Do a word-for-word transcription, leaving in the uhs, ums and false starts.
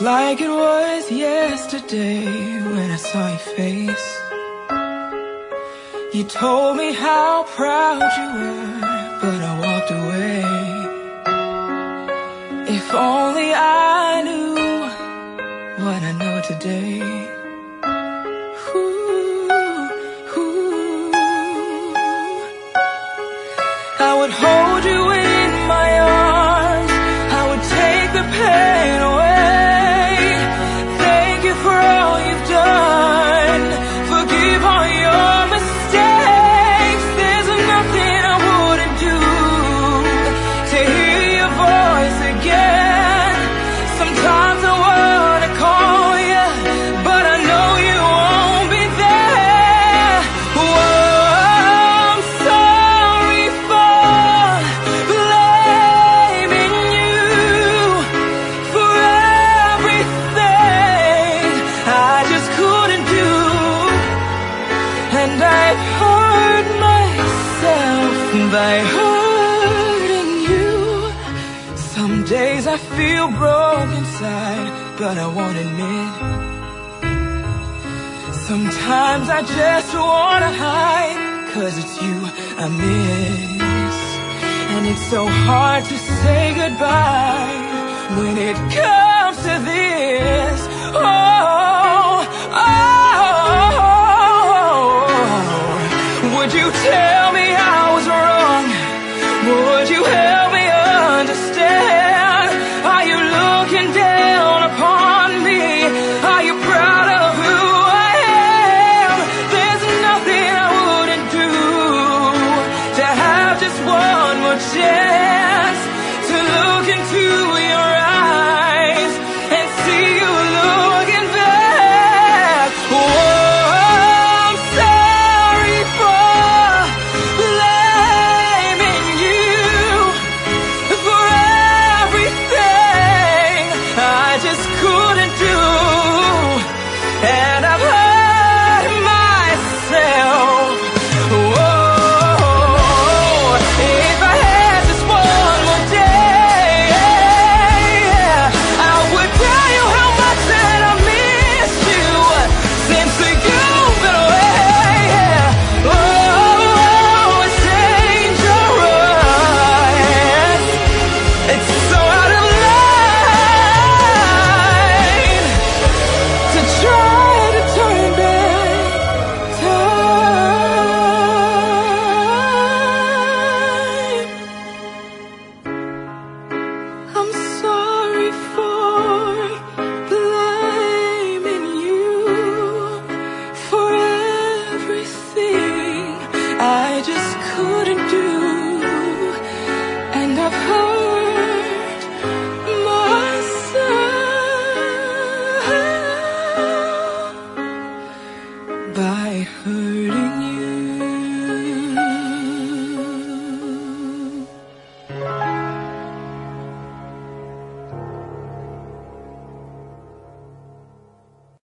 like it was yesterday when I saw your face. You told me how proud you were, but I walked away. If only I knew what I know today. Ooh, ooh. I would hold you in my arms, I would take the pain away. Thank you for all you've done, forgive all your mistakes. There's nothing I wouldn't do to hear your voice again. Sometimes I wanna call you, but I know you won't be there. Whoa, I'm sorry for blaming you for everything I just couldn't do. And I've hurt myself by hurting you. Some days I feel broken inside, but I won't admit. Sometimes I just wanna hide, 'cause it's you I miss. And it's so hard to say goodbye when it comes to this. Oh, oh, would you tell me I was wrong? Would you help me understand? Are you looking down upon me? Are you proud of who I am? There's nothing I wouldn't do to have just one more chance to look into your eyes.